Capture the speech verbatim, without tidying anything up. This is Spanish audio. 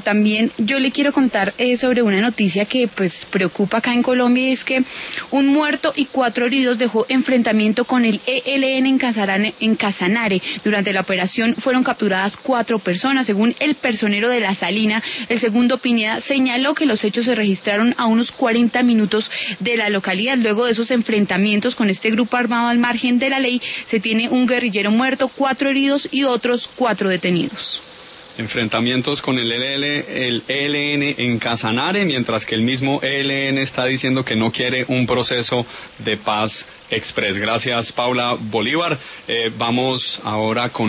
también yo le quiero contar eh, sobre una noticia que pues preocupa acá en Colombia, y es que un muerto y cuatro heridos dejó enfrentamiento con el E L N en Casanare, en Casanare. Durante la operación fueron capturadas cuatro personas. Según el personero de la Salina, el segundo Pineda, señaló que los hechos se registraron a unos cuarenta minutos de la localidad. Luego de esos enfrentamientos con este grupo armado al margen de la ley, se tiene un guerrillero muerto, cuatro heridos y otros cuatro detenidos. Enfrentamientos con el E L N, el E L N en Casanare, mientras que el mismo E L N está diciendo que no quiere un proceso de paz express. Gracias, Paula Bolívar. Eh, vamos ahora con